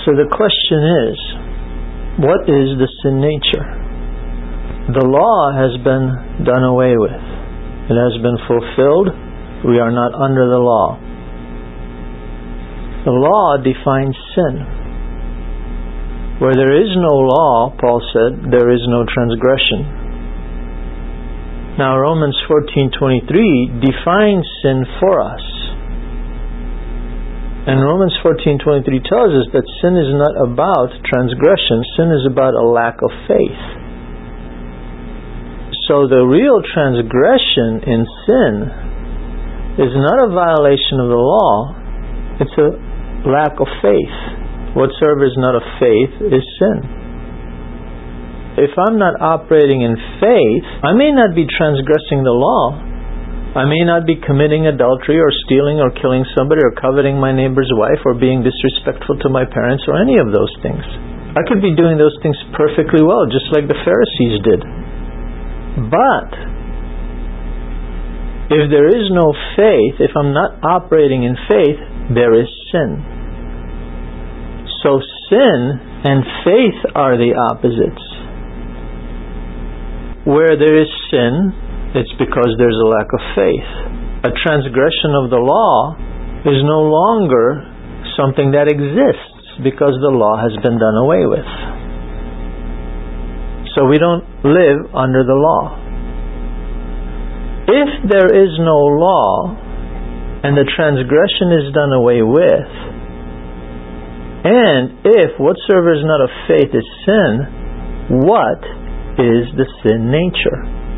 So the question is, what is the sin nature? The law has been done away with. It has been fulfilled. We are not under the law. The law defines sin. Where there is no law, Paul said, there is no transgression. Now Romans 14:23 defines sin for us. And Romans 14:23 tells us that sin is not about transgression. Sin is about a lack of faith. So the real transgression in sin is not a violation of the law. It's a lack of faith. Whatsoever is not of faith is sin. If I'm not operating in faith, I may not be transgressing the law. I may not be committing adultery or stealing or killing somebody or coveting my neighbor's wife or being disrespectful to my parents or any of those things. I could be doing those things perfectly well, just like the Pharisees did. But if there is no faith, if I'm not operating in faith, there is sin. So sin and faith are the opposites. Where there is sin, it's because there's a lack of faith. A transgression of the law is no longer something that exists because the law has been done away with. So we don't live under the law. If there is no law and the transgression is done away with, and if whatsoever is not of faith is sin, what is the sin nature?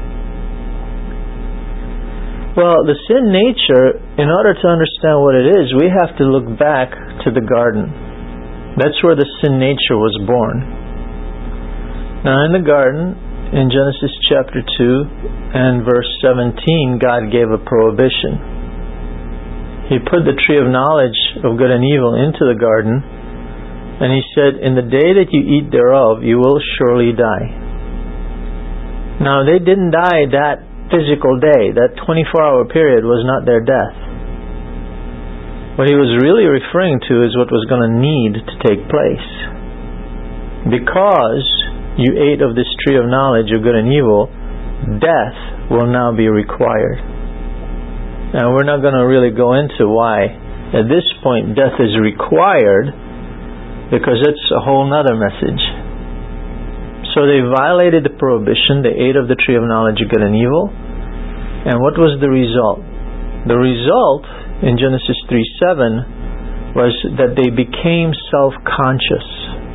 Well, the sin nature, in order to understand what it is, we have to look back to the garden. That's where the sin nature was born. Now in the garden, in Genesis chapter 2 and verse 17, God gave a prohibition. He put the tree of knowledge of good and evil into the garden, and He said, in the day that you eat thereof, you will surely die. Now they didn't die that physical day. That 24-hour period was not their death. What He was really referring to is what was going to need to take place. Because you ate of this tree of knowledge of good and evil, death will now be required. Now we're not going to really go into why at this point death is required, because it's a whole nother message. So they violated the prohibition. They ate of the tree of knowledge of good and evil. And what was the result? The result in Genesis 3:7 was that they became self-conscious.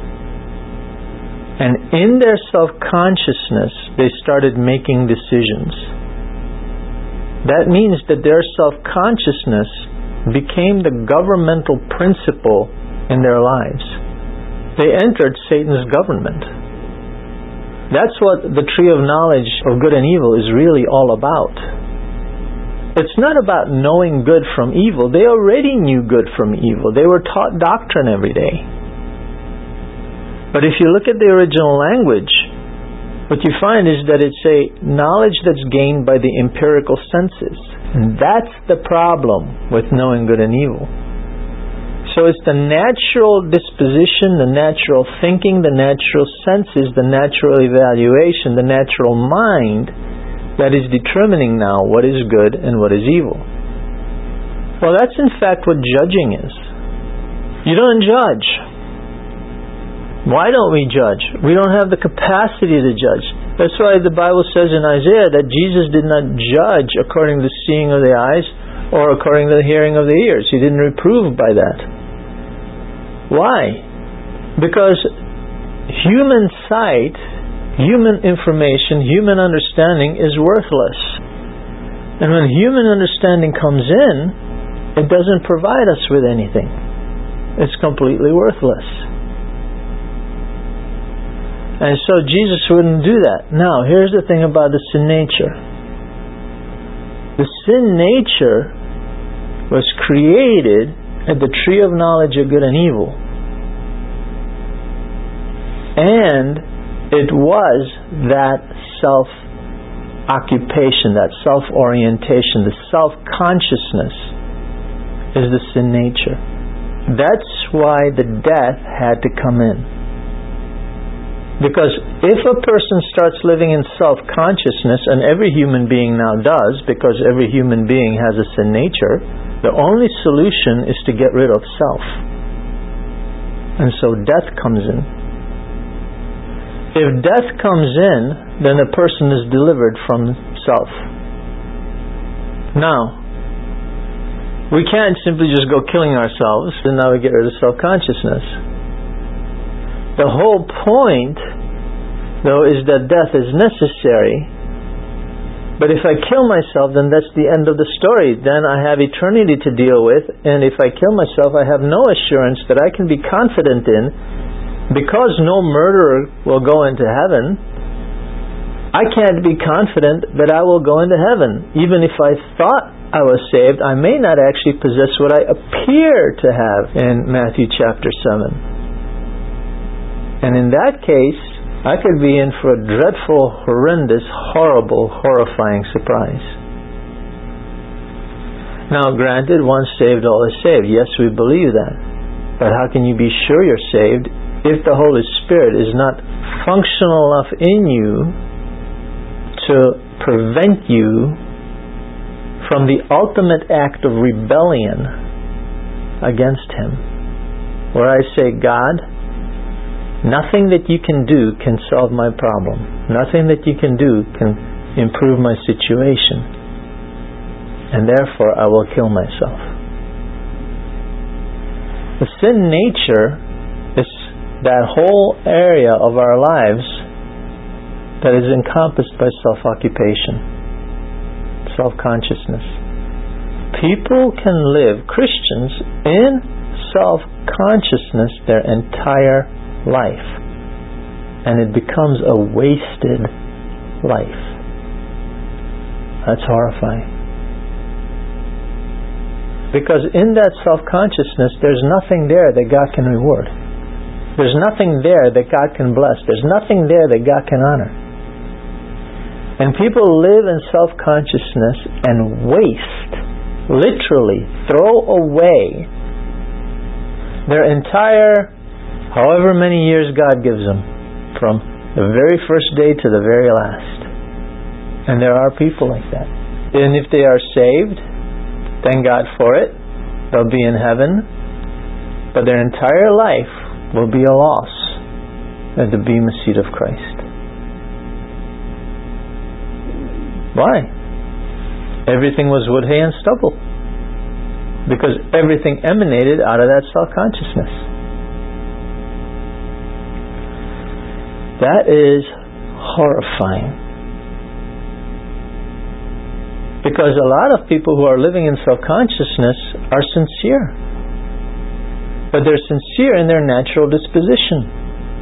And in their self-consciousness, they started making decisions. That means that their self-consciousness became the governmental principle in their lives. They entered Satan's government. That's what the tree of knowledge of good and evil is really all about. It's not about knowing good from evil. They already knew good from evil. They were taught doctrine every day. But if you look at the original language, what you find is that it's a knowledge that's gained by the empirical senses. And that's the problem with knowing good and evil. So it's the natural disposition, the natural thinking, the natural senses, the natural evaluation, the natural mind that is determining now what is good and what is evil. Well, that's in fact what judging is. You don't judge. Why don't we judge? We don't have the capacity to judge. That's why the Bible says in Isaiah that Jesus did not judge according to the seeing of the eyes or according to the hearing of the ears. He didn't reprove by that. Why? Because human sight, human information, human understanding is worthless. And when human understanding comes in, it doesn't provide us with anything. It's completely worthless. And so Jesus wouldn't do that. Now, here's the thing about the sin nature. The sin nature was created at the tree of knowledge of good and evil. And it was that self-occupation, that self-orientation, the self-consciousness is the sin nature. That's why the death had to come in. Because if a person starts living in self-consciousness, and every human being now does, because every human being has a sin nature, the only solution is to get rid of self. And so death comes in. If death comes in, then a person is delivered from self. Now, we can't simply just go killing ourselves and now we get rid of self-consciousness. The whole point, though, is that death is necessary. But if I kill myself, then that's the end of the story. Then I have eternity to deal with, and if I kill myself, I have no assurance that I can be confident in, because no murderer will go into heaven. I can't be confident that I will go into heaven. Even if I thought I was saved, I may not actually possess what I appear to have in Matthew chapter 7. And in that case, I could be in for a dreadful, horrendous, horrible, horrifying surprise. Now, granted, once saved, all is saved. Yes, we believe that. But how can you be sure you're saved if the Holy Spirit is not functional enough in you to prevent you from the ultimate act of rebellion against Him? Where I say, God, nothing that you can do can solve my problem. Nothing that you can do can improve my situation. And therefore I will kill myself. The sin nature is that whole area of our lives that is encompassed by self-occupation, self-consciousness. People can live, Christians, in self-consciousness their entire life, and it becomes a wasted life. That's horrifying. Because in that self-consciousness, there's nothing there that God can reward. There's nothing there that God can bless. There's nothing there that God can honor. And people live in self-consciousness and waste, literally throw away their entire however many years God gives them, from the very first day to the very last. And there are people like that. And if they are saved, thank God for it. They'll be in heaven. But their entire life will be a loss at the bema seat of Christ. Why? Everything was wood, hay, and stubble. Because everything emanated out of that self-consciousness. That is horrifying. Because a lot of people who are living in self-consciousness are sincere. But they're sincere in their natural disposition.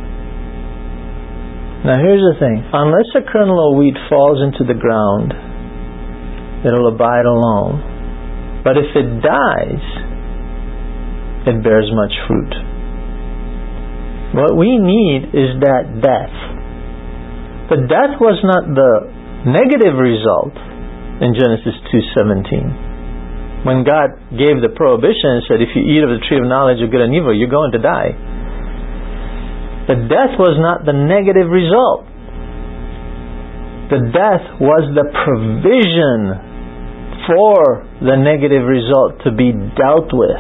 Now here's the thing. Unless a kernel of wheat falls into the ground, it'll abide alone. But if it dies, it bears much fruit. What we need is that death. The death was not the negative result in Genesis 2:17. When God gave the prohibition and said, if you eat of the tree of knowledge of good and evil, you're going to die. The death was not the negative result. The death was the provision for the negative result to be dealt with.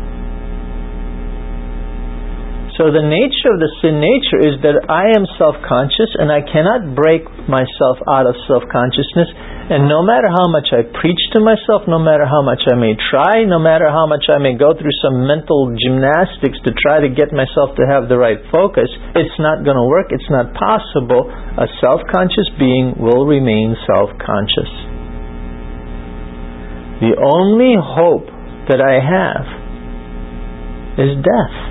So the nature of the sin nature is that I am self-conscious and I cannot break myself out of self-consciousness, and no matter how much I preach to myself, no matter how much I may try, no matter how much I may go through some mental gymnastics to try to get myself to have the right focus, it's not going to work, it's not possible. A self-conscious being will remain self-conscious. The only hope that I have is death.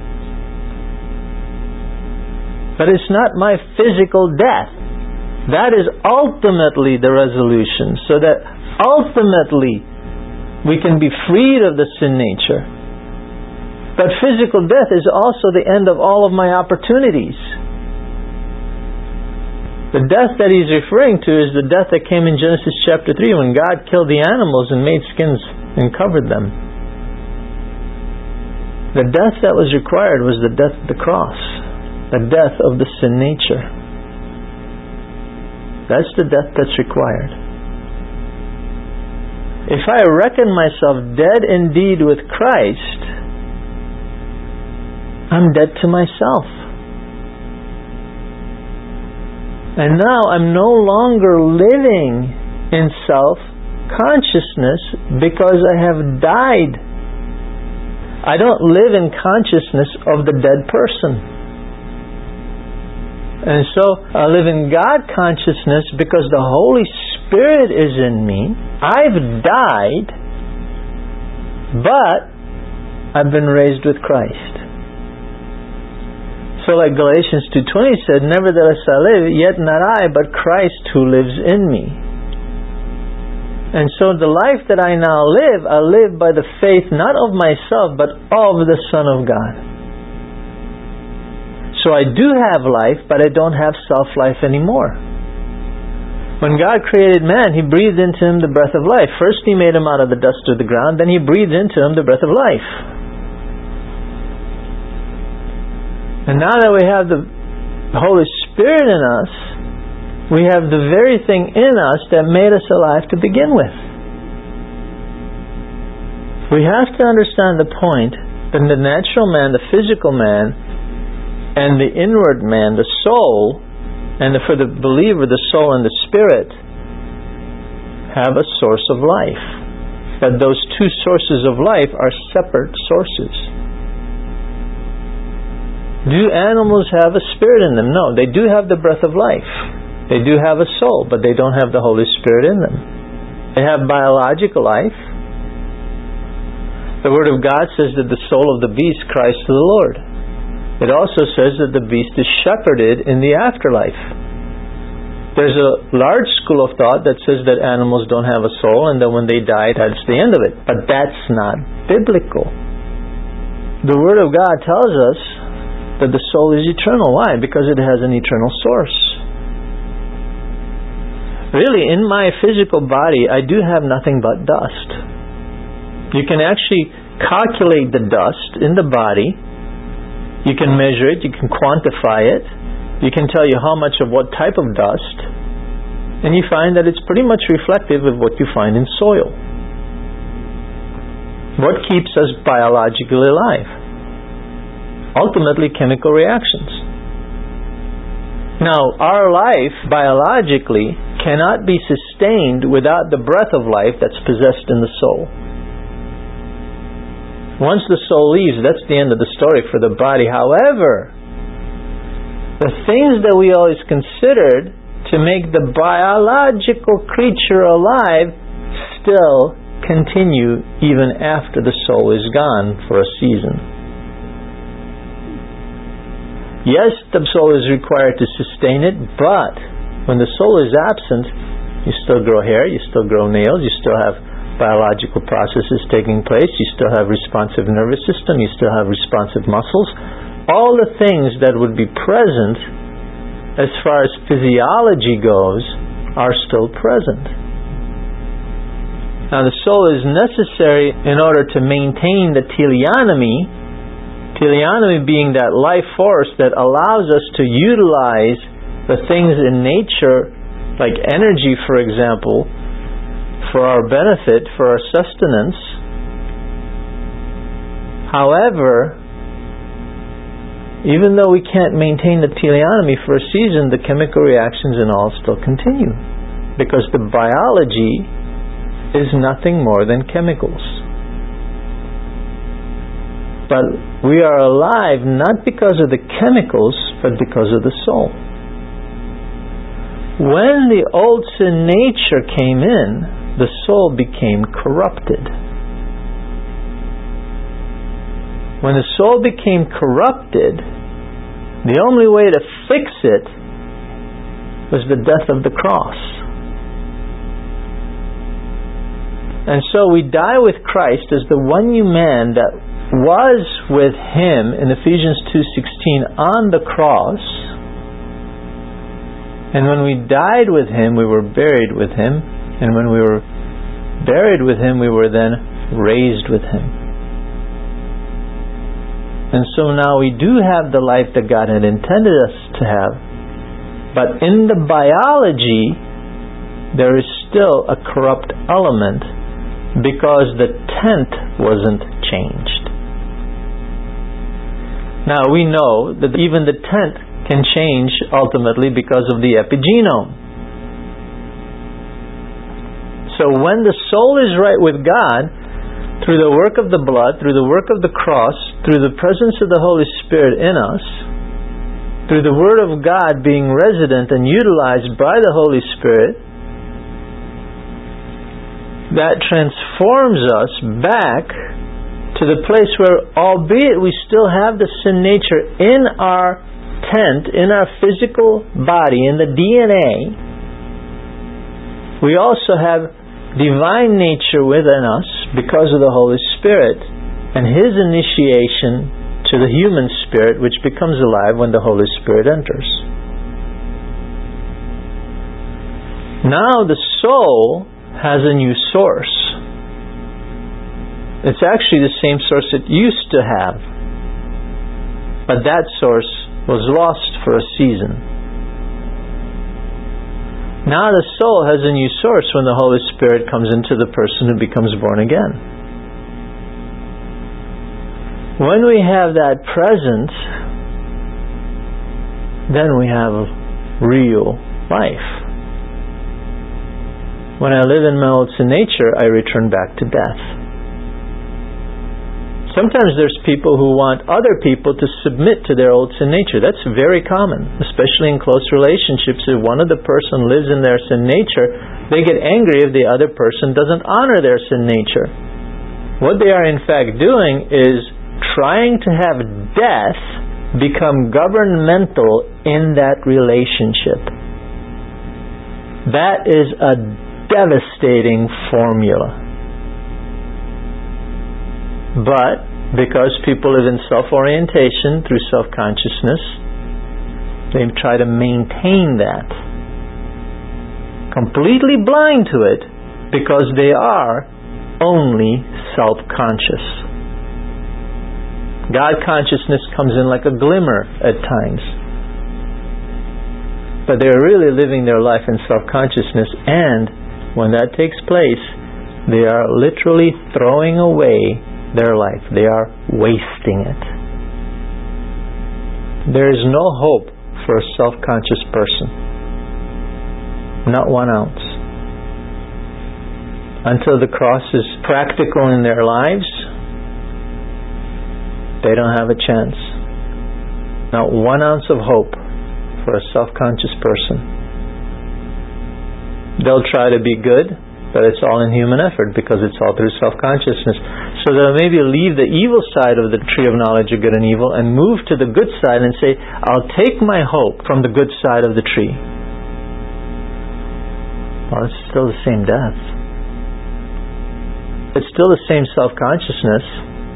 But it's not my physical death. That is ultimately the resolution, so that ultimately we can be freed of the sin nature. But physical death is also the end of all of my opportunities. The death that he's referring to is the death that came in Genesis chapter 3 when God killed the animals and made skins and covered them. The death that was required was the death of the cross, the death of the sin nature. That's the death that's required. If I reckon myself dead indeed with Christ, I'm dead to myself. And now I'm no longer living in self-consciousness because I have died. I don't live in consciousness of the dead person. And so I live in God consciousness because the Holy Spirit is in me. I've died, but I've been raised with Christ. So like Galatians 2:20 said, nevertheless I live, yet not I, but Christ who lives in me. And so the life that I now live, I live by the faith not of myself, but of the Son of God. So I do have life, but I don't have self-life anymore. When God created man, He breathed into him the breath of life. First He made him out of the dust of the ground, then He breathed into him the breath of life. And now that we have the Holy Spirit in us, we have the very thing in us that made us alive to begin with. We have to understand the point that the natural man, the physical man, and the inward man, the soul, and for the believer, the soul and the spirit, have a source of life. But those two sources of life are separate sources. Do animals have a spirit in them? No, they do have the breath of life. They do have a soul, but they don't have the Holy Spirit in them. They have biological life. The Word of God says that the soul of the beast cries to the Lord. It also says that the beast is shepherded in the afterlife. There's a large school of thought that says that animals don't have a soul and that when they die, that's the end of it. But that's not biblical. The Word of God tells us that the soul is eternal. Why? Because it has an eternal source. Really, in my physical body, I do have nothing but dust. You can actually calculate the dust in the body. You can measure it, you can quantify it, you can tell you how much of what type of dust, and you find that it's pretty much reflective of what you find in soil. What keeps us biologically alive? Ultimately, chemical reactions. Now, our life, biologically, cannot be sustained without the breath of life that's possessed in the soul. Once the soul leaves, that's the end of the story for the body. However, the things that we always considered to make the biological creature alive still continue even after the soul is gone for a season. Yes, the soul is required to sustain it, but when the soul is absent, you still grow hair, you still grow nails, you still have biological processes taking place, you still have responsive nervous system, you still have responsive muscles. All the things that would be present as far as physiology goes are still present. Now the soul is necessary in order to maintain the teleonomy being that life force that allows us to utilize the things in nature, like energy for example, for our benefit, for our sustenance. However, even though we can't maintain the teleonomy for a season, the chemical reactions and all still continue. Because the biology is nothing more than chemicals. But we are alive not because of the chemicals, but because of the soul. When the old sin nature came in, the soul became corrupted. When the soul became corrupted, the only way to fix it was the death of the cross. And so we die with Christ as the one new man that was with Him in Ephesians 2:16 on the cross. And when we died with Him, we were buried with Him. And when we were buried with Him, we were then raised with Him. And so now we do have the life that God had intended us to have. But in the biology, there is still a corrupt element because the tent wasn't changed. Now we know that even the tent can change ultimately because of the epigenome. So when the soul is right with God, through the work of the blood, through the work of the cross, through the presence of the Holy Spirit in us, through the Word of God being resident and utilized by the Holy Spirit, that transforms us back to the place where, albeit we still have the sin nature in our tent, in our physical body, in the DNA, we also have divine nature within us because of the Holy Spirit and His initiation to the human spirit, which becomes alive when the Holy Spirit enters. Now the soul has a new source. It's actually the same source it used to have, but that source was lost for a season. Now the soul has a new source when the Holy Spirit comes into the person who becomes born again. When we have that present, then we have real life. When I live in my old sin nature, I return back to death. Sometimes there's people who want other people to submit to their old sin nature. That's very common, especially in close relationships. If one of the person lives in their sin nature, they get angry if the other person doesn't honor their sin nature. What they are in fact doing is trying to have death become governmental in that relationship. That is a devastating formula. But because people live in self-orientation through self-consciousness, they try to maintain that. Completely blind to it because they are only self-conscious. God consciousness comes in like a glimmer at times. But they're really living their life in self-consciousness, and when that takes place, they are literally throwing away their life. They are wasting it. There is no hope for a self-conscious person. Not 1 ounce. Until the cross is practical in their lives, they don't have a chance. Not 1 ounce of hope for a self-conscious person. They'll try to be good, but it's all in human effort because it's all through self-consciousness. So they'll maybe leave the evil side of the tree of knowledge of good and evil and move to the good side and say, I'll take my hope from the good side of the tree. Well, it's still the same death. It's still the same self-consciousness.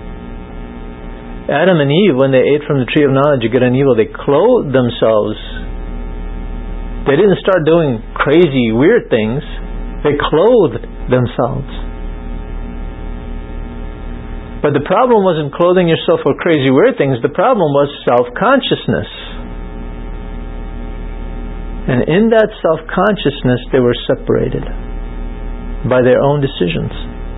Adam and Eve, when they ate from the tree of knowledge of good and evil, they clothed themselves. They didn't start doing crazy, weird things. They clothed themselves. But the problem wasn't clothing yourself with crazy, weird things. The problem was self-consciousness. And in that self-consciousness, they were separated by their own decisions.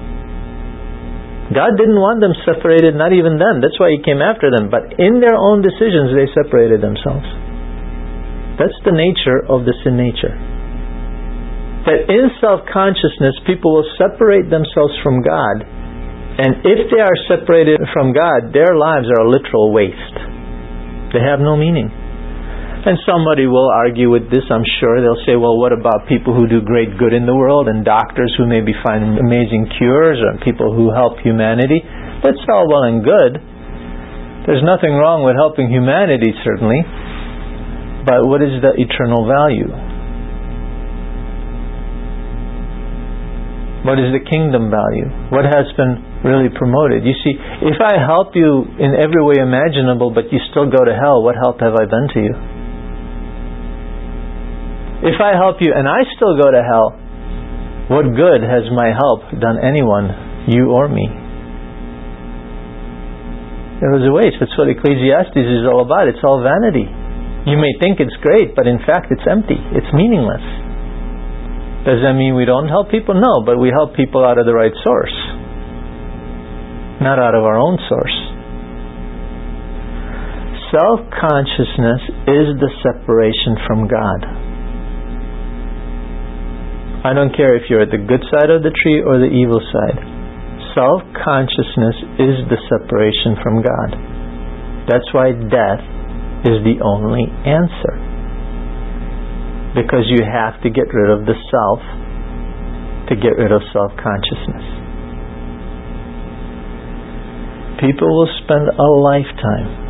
God didn't want them separated, not even then. That's why He came after them. But in their own decisions, they separated themselves. That's the nature of the sin nature. That in self-consciousness, people will separate themselves from God. And if they are separated from God, their lives are a literal waste. They have no meaning. And somebody will argue with this, I'm sure. They'll say, well, what about people who do great good in the world, and doctors who maybe find amazing cures, and people who help humanity? That's all well and good. There's nothing wrong with helping humanity, certainly. But what is the eternal value? What is the kingdom value? What has been really promoted? You see, if I help you in every way imaginable, but you still go to hell, what help have I been to you? If I help you and I still go to hell, what good has my help done anyone, you or me? It was a waste. That's what Ecclesiastes is all about. It's all vanity. You may think it's great, but in fact it's empty. It's meaningless. Does that mean we don't help people? No, but we help people out of the right source, not out of our own source. Self-consciousness is the separation from God. I don't care if you're at the good side of the tree or the evil side. Self-consciousness is the separation from God. That's why death is the only answer. Because you have to get rid of the self to get rid of self-consciousness. People will spend a lifetime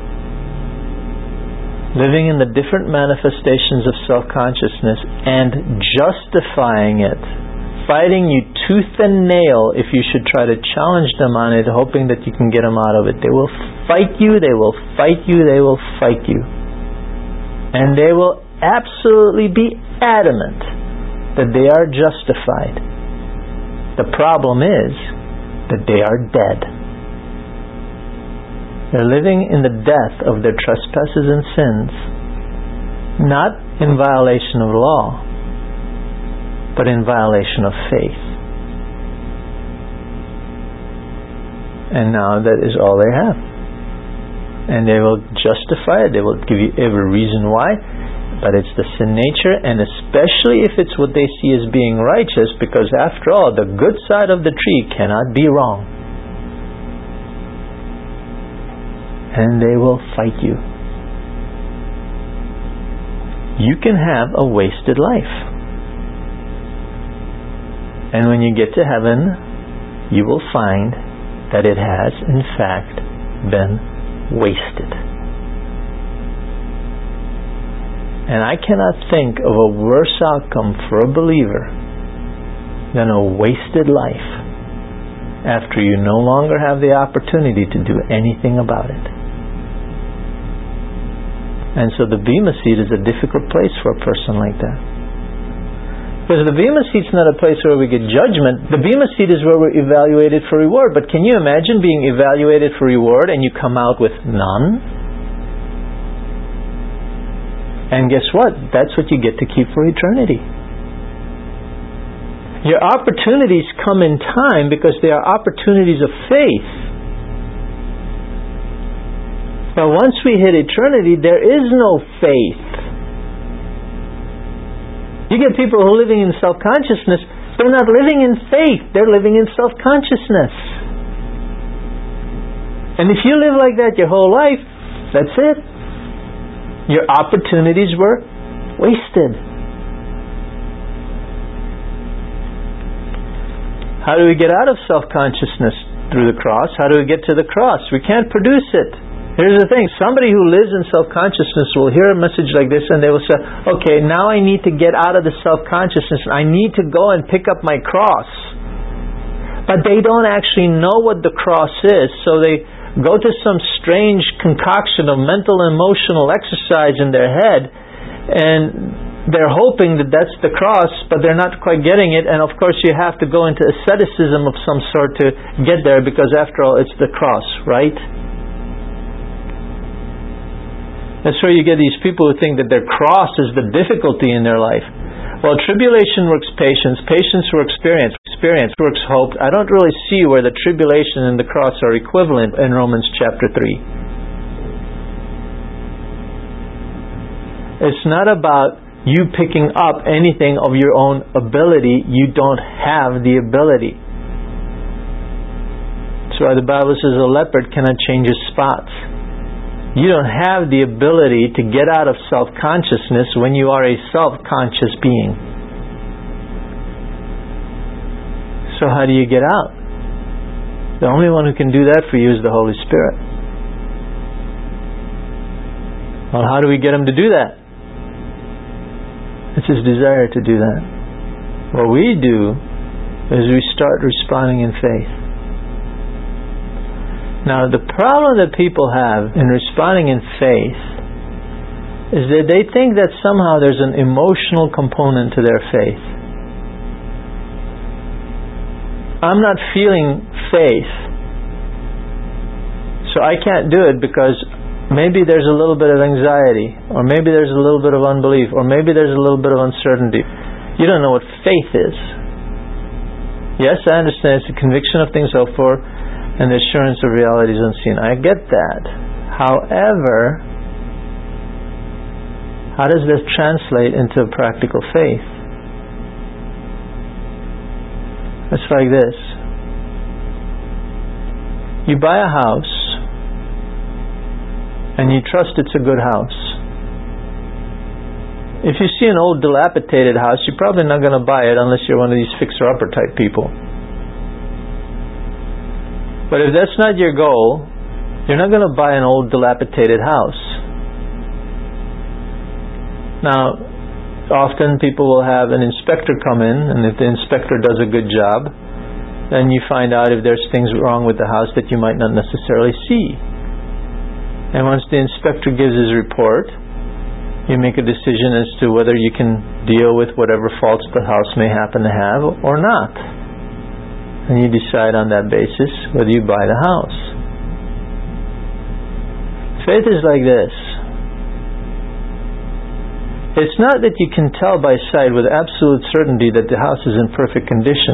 living in the different manifestations of self-consciousness and justifying it, fighting you tooth and nail if you should try to challenge them on it, hoping that you can get them out of it. They will fight you, they will fight you, they will fight you. And they will absolutely be adamant that they are justified. The problem is that they are dead. They're living in the death of their trespasses and sins, not in violation of law, but in violation of faith. And now that is all they have. And they will justify it, they will give you every reason why, but it's the sin nature, and especially if it's what they see as being righteous, because after all, the good side of the tree cannot be wrong. And they will fight you. You can have a wasted life. And when you get to heaven, you will find that it has, in fact, been wasted. And I cannot think of a worse outcome for a believer than a wasted life after you no longer have the opportunity to do anything about it. And so the Bema Seat is a difficult place for a person like that. Because the Bema Seat's not a place where we get judgment. The Bema Seat is where we're evaluated for reward. But can you imagine being evaluated for reward and you come out with none? And guess what? That's what you get to keep for eternity. Your opportunities come in time because they are opportunities of faith. But once we hit eternity, there is no faith. You get people who are living in self-consciousness, they're not living in faith, they're living in self-consciousness. And if you live like that your whole life, that's it. Your opportunities were wasted. How do we get out of self-consciousness? Through the cross. How do we get to the cross? We can't produce it. Here's the thing, somebody who lives in self-consciousness will hear a message like this and they will say, okay, now I need to get out of the self-consciousness. I need to go and pick up my cross. But they don't actually know what the cross is, so they go to some strange concoction of mental and emotional exercise in their head, and they're hoping that that's the cross, but they're not quite getting it, and of course you have to go into asceticism of some sort to get there, because after all, it's the cross, right? That's where you get these people who think that their cross is the difficulty in their life. Well, tribulation works patience, patience works experience works hope. I don't really see where the tribulation and the cross are equivalent in Romans chapter 3. It's not about you picking up anything of your own ability. You don't have the ability. That's why the Bible says a leopard cannot change his spots. You don't have the ability to get out of self-consciousness when you are a self-conscious being. So how do you get out? The only one who can do that for you is the Holy Spirit. Well, how do we get him to do that? It's his desire to do that. What we do is we start responding in faith. Now, the problem that people have in responding in faith is that they think that somehow there's an emotional component to their faith. I'm not feeling faith, So I can't do it because maybe there's a little bit of anxiety, or maybe there's a little bit of unbelief, or maybe there's a little bit of uncertainty. You don't know what faith is. Yes, I understand it's the conviction of things hoped for and the assurance of realities unseen. I get that. However, how does this translate into practical faith? It's like this. You buy a house and you trust it's a good house. If you see an old dilapidated house, you're probably not going to buy it unless you're one of these fixer-upper type people. But if that's not your goal, you're not going to buy an old dilapidated house. Now, often people will have an inspector come in, and if the inspector does a good job, then you find out if there's things wrong with the house that you might not necessarily see. And once the inspector gives his report, you make a decision as to whether you can deal with whatever faults the house may happen to have or not. And you decide on that basis whether you buy the house. Faith is like this. It's not that you can tell by sight with absolute certainty that the house is in perfect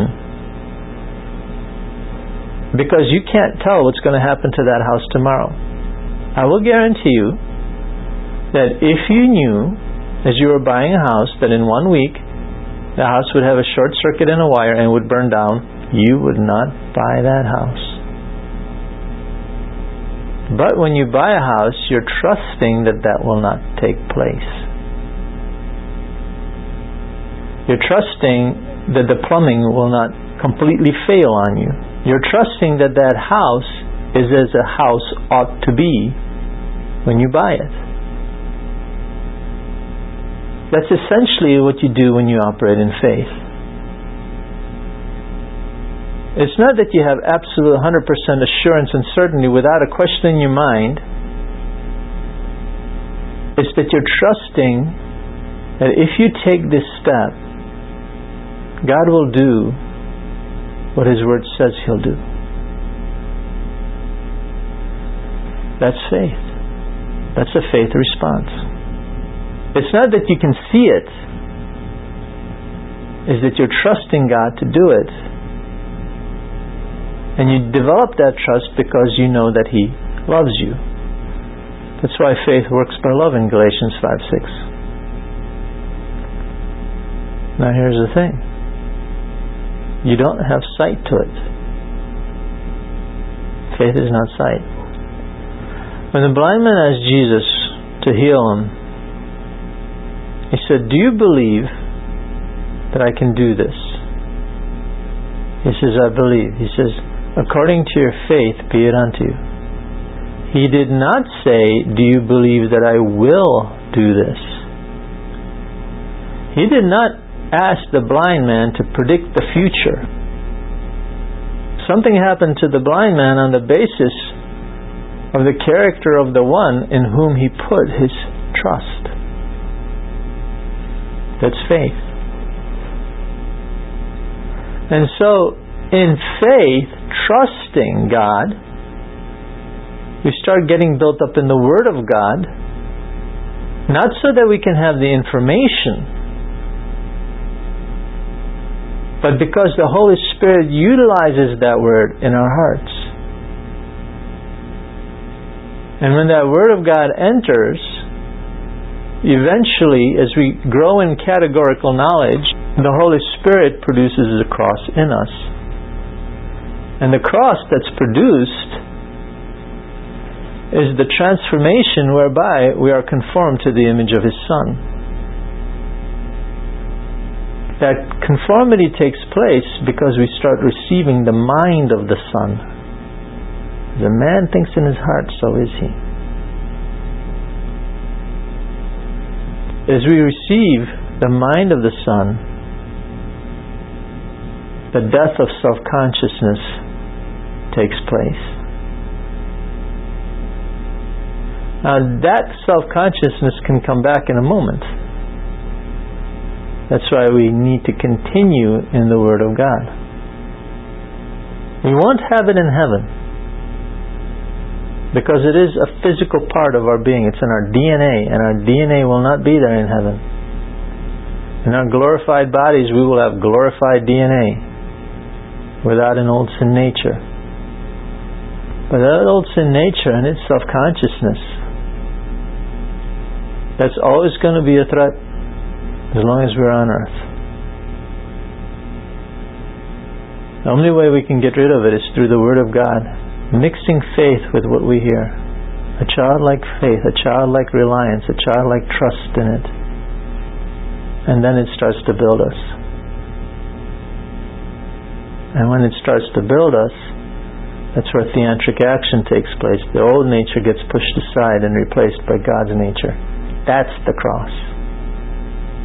condition, because you can't tell what's going to happen to that house tomorrow. I will guarantee you that if you knew, as you were buying a house, that in 1 week the house would have a short circuit in a wire and would burn down, you would not buy that house. But when you buy a house, you're trusting that that will not take place. You're trusting that the plumbing will not completely fail on you. You're trusting that that house is as a house ought to be when you buy it. That's essentially what you do when you operate in faith. It's not that you have absolute 100% assurance and certainty without a question in your mind. It's that you're trusting that if you take this step, God will do what His Word says He'll do. That's faith. That's a faith response. It's not that you can see it. It's that you're trusting God to do it. And you develop that trust because you know that He loves you. That's why faith works by love in Galatians 5:6. Now here's the thing. You don't have sight to it. Faith is not sight. When the blind man asked Jesus to heal him, He said, "Do you believe that I can do this?" He says, "I believe." He says, "According to your faith be it unto you." He did not say, "Do you believe that I will do this?" He did not ask the blind man to predict the future. Something happened to the blind man on the basis of the character of the one in whom he put his trust. That's faith. And so, in faith, trusting God, we start getting built up in the Word of God, not so that we can have the information, but because the Holy Spirit utilizes that Word in our hearts. And when that Word of God enters, eventually, as we grow in categorical knowledge, the Holy Spirit produces a cross in us. And the cross that's produced is the transformation whereby we are conformed to the image of His Son. That conformity takes place because we start receiving the mind of the Son. As a man thinks in his heart, so is he. As we receive the mind of the Son, the death of self-consciousness takes place. Now that self-consciousness can come back in a moment. That's why we need to continue in the Word of God. We won't have it in heaven. Because it is a physical part of our being. It's in our DNA, and our DNA will not be there in heaven. In our glorified bodies, we will have glorified DNA without an old sin nature. But that old sin nature and its self-consciousness, that's always going to be a threat as long as we're on earth. The only way we can get rid of it is through the Word of God, mixing faith with what we hear. A childlike faith, a childlike reliance, a childlike trust in it. And then it starts to build us. And when it starts to build us, that's where theantric action takes place. The old nature gets pushed aside and replaced by God's nature. That's the cross.